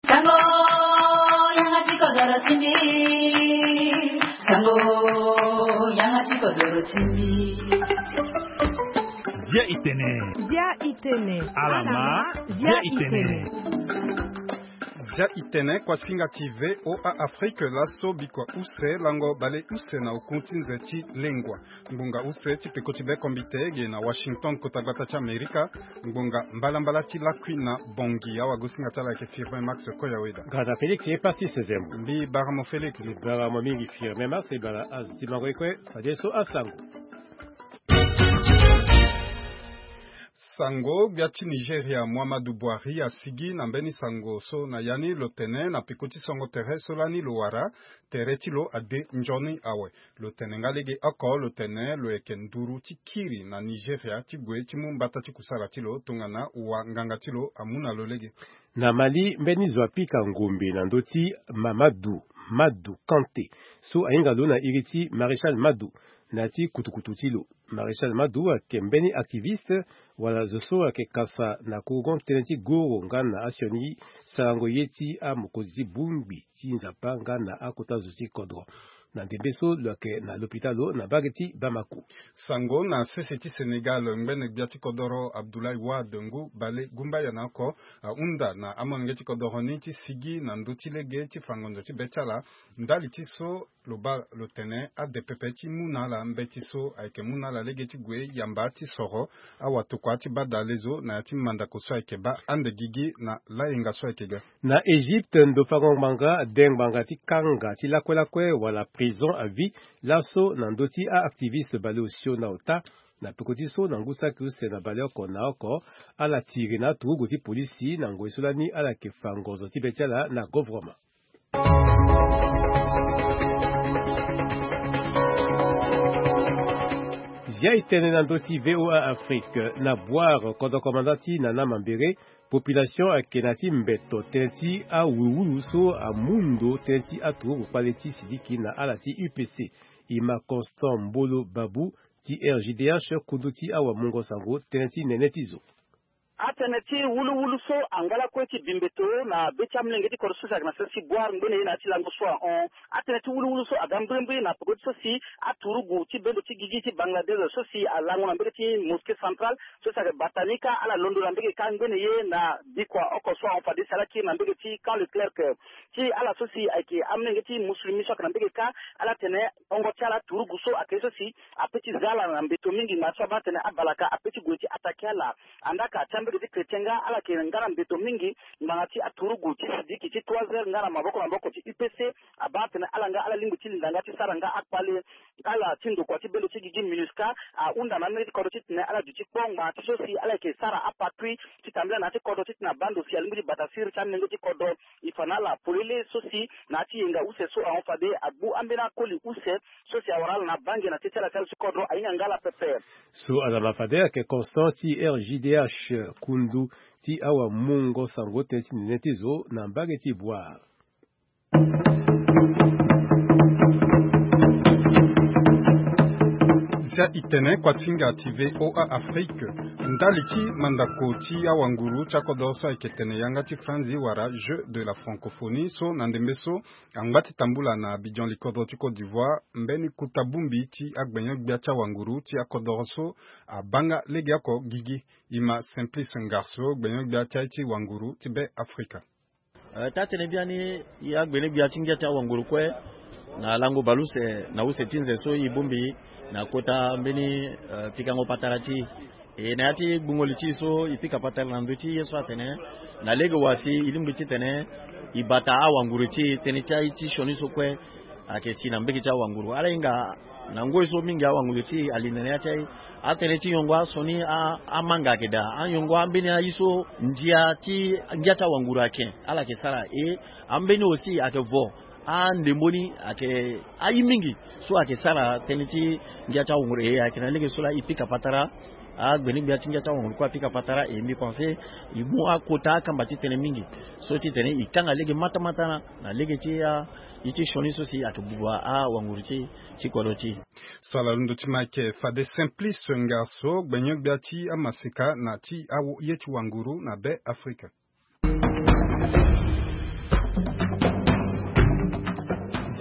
Sango 양아치고 더러친비 Sango 양아치고 더러친비 Zia itene alama zia itene Zia itene kwa singa TV o a Afrique laso bikwa use lango bale use na ukuntinze chi lengwa ngunga use chi pekotibe kombitege na Washington kotagata cha Amerika ngunga mbala chi lakwi na bongi awa gusinga tala ke firme Max Koyaweda Grada Felix est parti sezem mbi baramo Felix li baramo mingi firme Max e bala azimangwekwe fadeso asango Sango biachi Nigeria Muhammadu Buhari asigi na mbeni sango so na yani lotene na pikoti sango tere solani loara tere tilo ade njoni awe lotene ngalege ako lotene lo ekenduru tikiri na Nigeria tigwe chimumbata tikusara tilo tungana uwa nganga tilo amuna lolege na Mali mbeni zwapika ngumbi na ndoti Madu Kante so ainga na iriti Maréchal Madu nati kutukutu tilo Maréchal Madu akembeni activiste wala zoso ake kasa na kugon teneti goro ngana asioni sarango yeti a mokozi bumbi tinzapa ngana akota zuti kodro na ndembeso lake na l'hôpitalo na bageti Bamako sango na CCT Sénégal mbene biati kodoro Abdoulaye Wade ngu bale gumba yanako unda na amangeti kodoro niti sigi na ndotilege ti fangondo ti betala ndali ti so loba lotene ADPP ti munala mbeti so aike munala legeti gwe yamba ti soro awatokwa ti bada lezo na ti mandako so aike ba ande gigi na lainga so aike ga na Égypte ndo fangongmanga dengbanga ti kanga ti lakwelakwe wala prison à vie laso na ndoti a activiste bale osio na ota na pekoti so na ngusa kuse na bale oko na oko ala tiri na turugu ti polisi na ngwesolani ala kefangozo ti betiala na gouvernement Zia itene na ndoti VOA Afrique na boire kodo komandati na namambere population akenati mbeto teneti a wuwulu so a mundo teneti a turugu paleti sidiki na alati UPC ima Constant Mbolo Babu ti RJDH kunduti awa mungo sango teneti nenetizo ateneti wulu so angala kweti bimbeto na bechamlenge ti korso sa na si boire ngene na ti lango so on ateneti wulu so agambrembre na pokoti so si aturugu ti bendo ti gigi ti Bangladesh so si alango na mbeke ti mosquée centrale so sa batanika ala londo na mbeke kan ngene ye na bikwa oko so on fadi salaki na mbeke ti quand le clerc ti ala so si aiki amnenge ti muslimi so na mbeke ka ala tene ongo chala turugu so akeso si apeti zala na mbeto mingi na so batene abalaka apeti gweti atakela andaka mbeke kretenga ala ke ngara mbeto mingi ngati aturugu ti sidiki ti toazer ngara maboko ti UPC abate na ala nga ala lingu ti ndanga ti saranga akpale ala tindo kwa ti belo ti gigi minuska unda na meti kodo ti ne ala du ti pongma ti sosi ala ke sara apatui ti tambla na ti kodo ti na bando si alingu ti batasir chan nengo ti kodo ifanala polele sosi na ti nga use so on fade abu ambena koli use sosi awara na bange na ti tela tel su kodo ainga ngala pepe so ala fade ke Constant ti RJDH kundu ti awa mungo sango teneti nenetizo na mbageti boire Zia itene kwa singa TV OA Afrique ndali ti mandako ti awanguru chakodo so iketene yanga ti franzi wara jeu de la francophonie so nandembeso angbati tambula na Abidjan likodo ti Côte d'Ivoire mbeni kutabumbi ti agbenyo gbia cha wanguru ti akodo so abanga lege ako gigi ima Simplice Ngarso gbenyo gbia ti wanguru ti be Afrika tatene biani ya gbene gbia ti ngia cha wanguru kwe na lango baluse na use tinze so ibumbi na kota mbeni pikango patarati na yati bungoli ti so ipika patala na nduti yeso atene na lege wasi ilimbi ti tene ibata awanguru ti tene ti shoni so kwe akesi na mbeki cha wanguru ala inga na ngoi so mingi awanguru ti alinene ya chai atene ti yongwa soni a manga keda an yongwa mbeni ayiso njia ta wanguru ake ala ke sara ambeni osi akevo ndemboni ake ayimingi so ake sara teniti ngiacha wongure ake na lege sola ipika patara gbeni biati ngiacha wongure kwa pika patara mi pense ibu akota kamba ti tene mingi so ti tene ikanga lege mata na lege ti iti shoni so si ake bubwa wongure ti koloti sala lundo ti make fade Simplice Ngarso gbenyo biati amasika na ti awo yeti wanguru na be Afrika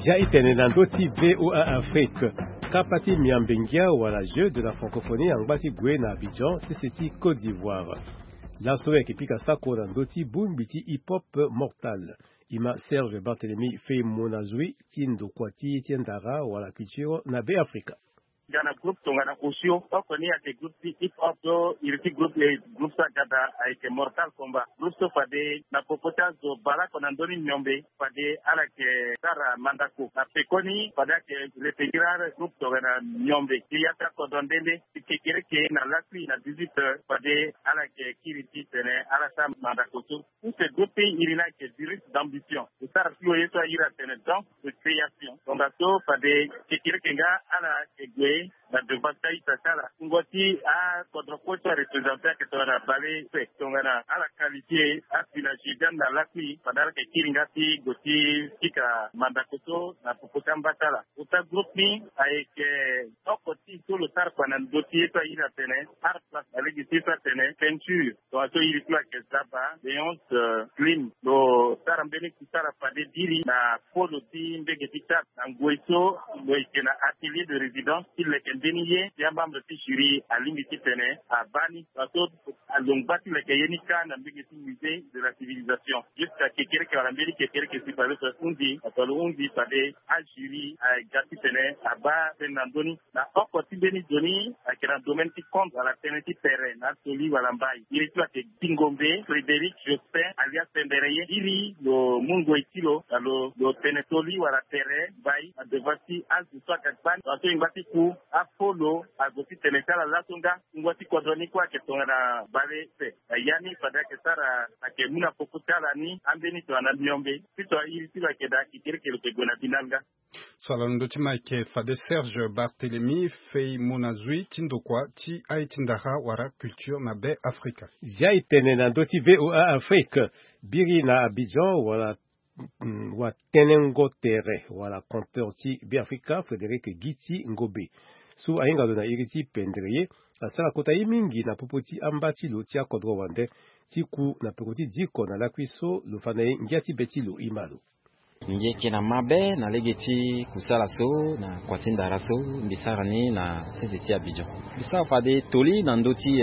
Jaitene Nandoti VOA Afrique. Kapati Miambengia wala jeu de la francophonie Angbati Gwe na Abidjan, c'est Côte d'Ivoire. L'assoé qui pique à Sako Nandoti Bumbiti Hip Hop Mortal. Ima Serge Barthélemy Fei Monazui, Tindo Kwati, Tiendara wala culture na Be Africa. Gana groupe tongana osio okoni ate groupe hip hop do iriti groupe sa gada aike mortal combat groupe so fade na popota zo bala konandoni nyombe fade ala ke sara mandako na pekoni fade ke retegrar groupe tongana nyombe kiyata kodondende tikekere ke na lasli na 18 fade ala ke kiriti tene ala sa mandako so ce groupe irina ke direct d'ambition de sara sio yeso ira tene donc de création donc so fade tikekere kenga ala ke na devanta itakala ngoti a kodrokocha representer que tona balé fait tongana ala qualité a financier na lakui padala ke kiringati goti tika mandakoto na popotamba tala uta groupe ni avec okoti tout le tar pana goti to ina tene art place avec tita tene peinture to ato iri kwa ke zaba deonce clean do tarambeni kitara pade diri na polo ti mbege tita ngweso ngoikena atelier de résidence le kendeniye ya membre de jury à limité tene à bani bato à longbati le keyenika na mbegeti musée de la civilisation jusqu'à kekere ke Amérique kekere ke sipalo undi atolo undi pade à jury à gati tene à ba tenandoni na okoti beni doni à kena domaine qui compte à la teneti terrain na toli walambai il est que Dingombe Frédéric Jospin alias Pembereye iri lo mungo itilo lo tenetoli wala terrain bai à devati as de soit kakban bato ingati ku Apollo agoti tenekala latunga ngoti kodoni kwa ketonga bale se yani fadake sara akemuna pokutala ni ambeni to na biombe sito iri tiba keda kikireke lo tegona binanga Salon tima ke fade Serge Barthélemy Fei Monazui Tindokwa ti aitindara wara culture na Be Africa. Jaitene Nandoti VOA Afrique. Biri na Abidjan wala wa tenengo tere wala compteur ti Be Africa Frédéric Giti Ngobe. Su ainga na iriti pendreye asala kota mingi na popoti ambati lo tia kodro wande tiku na pekoti diko na lakwiso lo fanaye ngiati betilo imalo. Ngeke na mabe na legeti kusala so na kwatinda raso mbisarani na sezeti Abidjan. Bisa fade toli na ndoti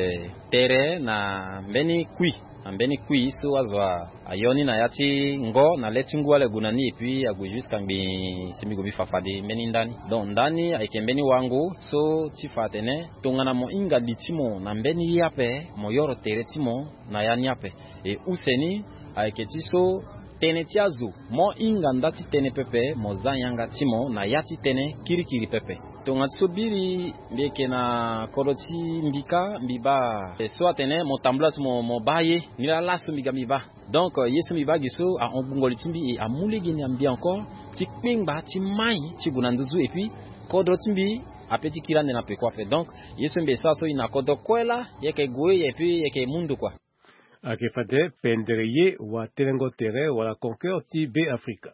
tere na mbeni kui so azwa ayoni na yati ngo na letingu ale gunani et puis agu jusqu'à mbi simigo bifafade mbeni ndani donc ndani aikembeni wangu so tifatene tongana mo inga ditimo na mbeni yape mo yoro tere timo na yani yape et useni aiketi so tene tiazu mo inga ndati tene pepe mo zanyanga timo na yati tene kirikiri pepe tonga tsobiri mbeke na koroti mbika mbiba so atene mo tamblas mo baye nila lasu mbiga mbiba donc yesu mbiba giso a ombungoli timbi et a mulegeni ambi encore ti kpengba ti mai ti gunanduzu et puis kodro timbi a petit kilande na pe quoi fait donc yesu mbesa so ina kodo kwela yeke goe et puis yeke mundu quoi Akefade pendreye wa telengo tere wala conqueur ti Be Africa.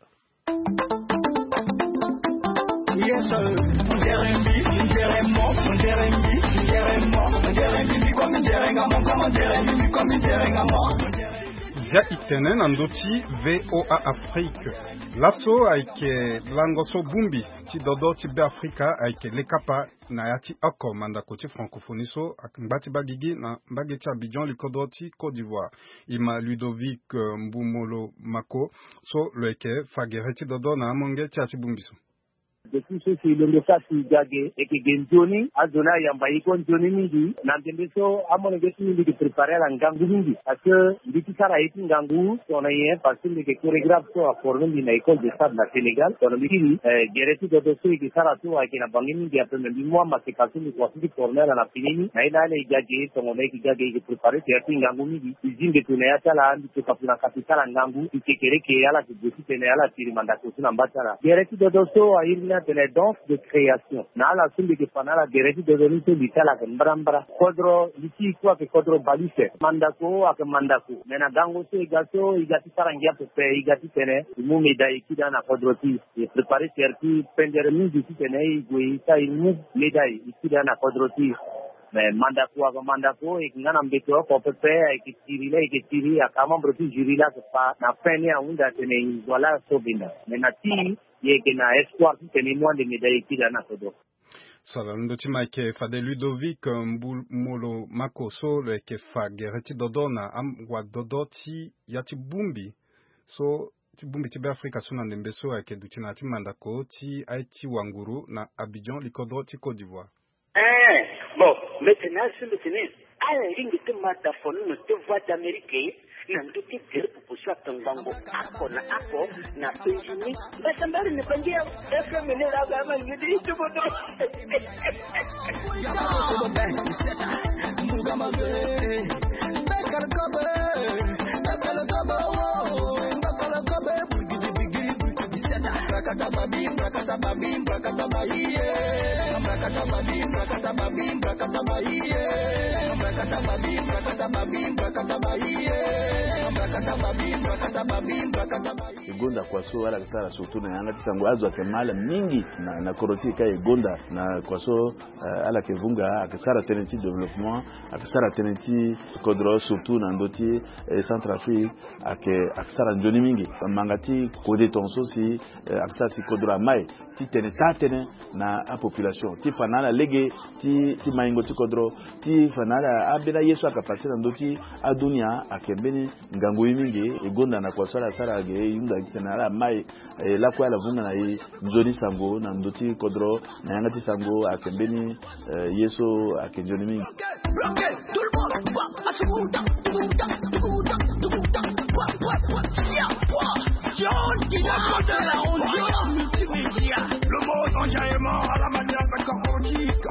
Ja itene nandoti VOA Afrique. Lasso aike langoso bumbi ti dodo ti Be Africa aike lekapa na yati oko mandako ti francophonie so akmbati bagigi na mbageti Abidjan likodo ti Côte d'Ivoire. Ima Ludovic Mbumolo Mako so loeke fagere ti dodo na amonge ti ati bumbi so. Depuis ce qui le fait si gagé et qui gagne Johnny a donné à Yambaï con Johnny midi n'entendez so à mon équipe midi de préparer la gangu midi parce que depuis ça a été gangu on a eu parce que les chorégraphes sont à former une école de stade na Sénégal on a dit gérer tout de dossier qui ça a tout avec la banque midi après même moi ma c'est passé le quoi qui former la fini mais là les gagé on a qui gagé qui préparer c'est un gangu midi usine de tourner à la qui capte la capitale gangu qui kéré qui à la qui doit tenir à la tiri mandato sur l'ambassade gérer tout de dossier à il de la danse de création na la sumbi ke panala gereti de doni to bitala ke mbrambra kodro liti kwa ke kodro balise mandako ak mandako mena gango se gato igati sarangia pepe igati tene mu medai kida na kodro ti e prepare certi pendere mu di tene igwe ta mu medai kida na kodro ti mais mandako e ngana mbeto ko pepe e kitiri akama broti jurila ke pa na fene unda tene wala sobina mena ti yeke na espoir tene moins de médailles kidana kodo. Sala ndotima ke fade Ludovic Molo Makoso le ke fagereti dodona amwa dodoti yati bumbi so ti bumbi ti Afrika suna ndembeso ke dutina ti mandako ti Haïti wanguru na Abidjan likodro ti Côte d'Ivoire. Bon, maintenant ce maintenant ala ringi te mata fonu no te voix d'Amérique na nduti dire pour soit tango ako na penjini basambari ne pangia FM ne la gama ngidi to bodo Gonda kwa so ala sala surtout na yanga tisango azwa kemala mingi na koroti kai gonda na kwa so ala kevunga akasara tenenti développement akasara tenenti kodro surtout na ndoti Centrafrique akasara njoni mingi mangati kode tonso si akasara si kodro mai ti tene na a population ti fanala lege ti maingo ti kodro ti fanala abela yesu akapasira ndoti adunia akembeni ngangu mingi egonda na kwa sala ge yunda kitana mai la kwa la vunga na njoni sango na ndoti kodro na yanga ti sango akembeni yesu akenjoni mingi le mot enjaillement à la manière d'un corps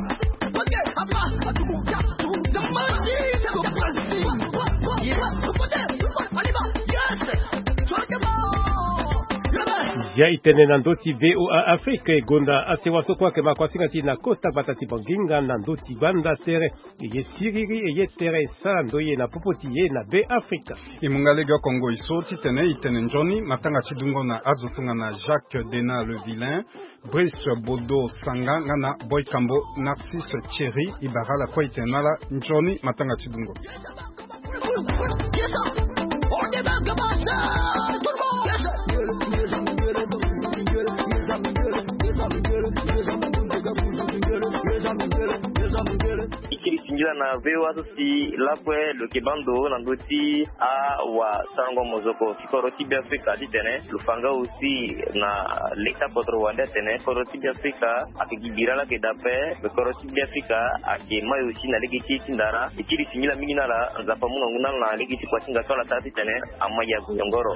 Ya itene nandoti VOA Afrique gonda asewaso kwa ke makwasinga na Costa Batati Banginga nandoti banda tere ye siriri ye tere sandoye na popoti ye na be Africa. Imungalega Congo isoti itene njoni matanga chidungo na azotunga na Jacques Dena le Vilain, Brice Bodo Sanga ngana Boy Kambo Narcisse Thierry Ibarala kwa itenala njoni matanga chidungo. Ikirisingila na VOA si lapwe lo kibando na ndoti a wa sango mozoko koroti bi Afrika ditene lufanga aussi na lekta potro wanda tene koroti bi Afrika akigibira la kedape koroti bi Afrika akemayo aussi na legiti tindara ikirisingila mingina la nzapa munga nguna na legiti kwa singa tola tati tene amaya kunyongoro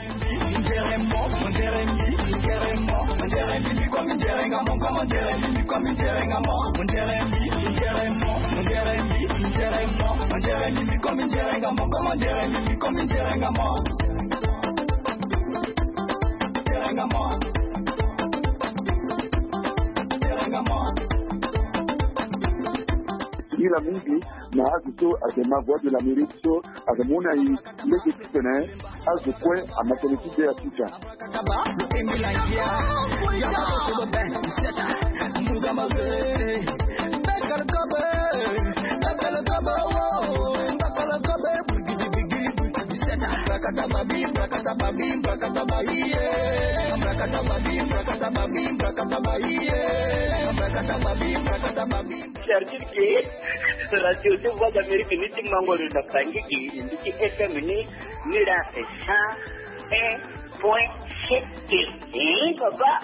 ila mingi na azuto akema voix de l'Amérique so akamuna hii lege tene azukwe amatoniti ya picha Radio de Voix d'Amérique ni mangolo na kangiki ndiki FM ni mira 101.7 papa.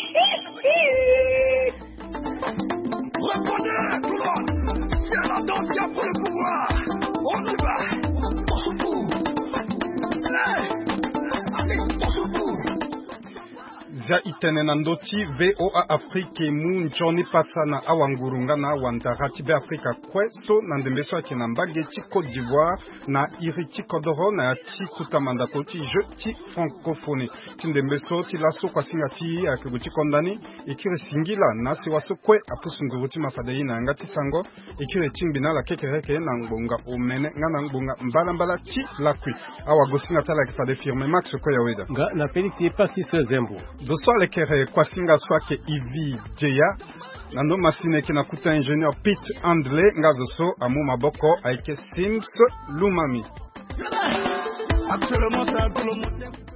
Répondez tout le monde. C'est la danse qui a pour le pouvoir. On y va. On se fout. Allez, on se fout. Za itene nandoti VOA Afrique mu Johnny Passana awangurunga na wandarati be Afrika kweso nandembeso akina mbage ti Côte d'Ivoire na iriti kodoro na ti kutamanda koti je ti francophonie ti ndembeso ti laso kwa singa ti akiguti kondani ikire singila na siwaso kwe apusunguruti mafadei na ngati sango ikire timbina la kekereke na ngbonga omene ngana ngbonga mbala ti lakwi awagosinga tala kifade firme max ko yaweda nga na Felix Epasi Zembo Doso lekere kwa singa swake Ivi Jeya nando masine kina kuta ingénieur Pete Andle ngazoso amu maboko aike Sims Lumami. Actuellement c'est un peu le monde.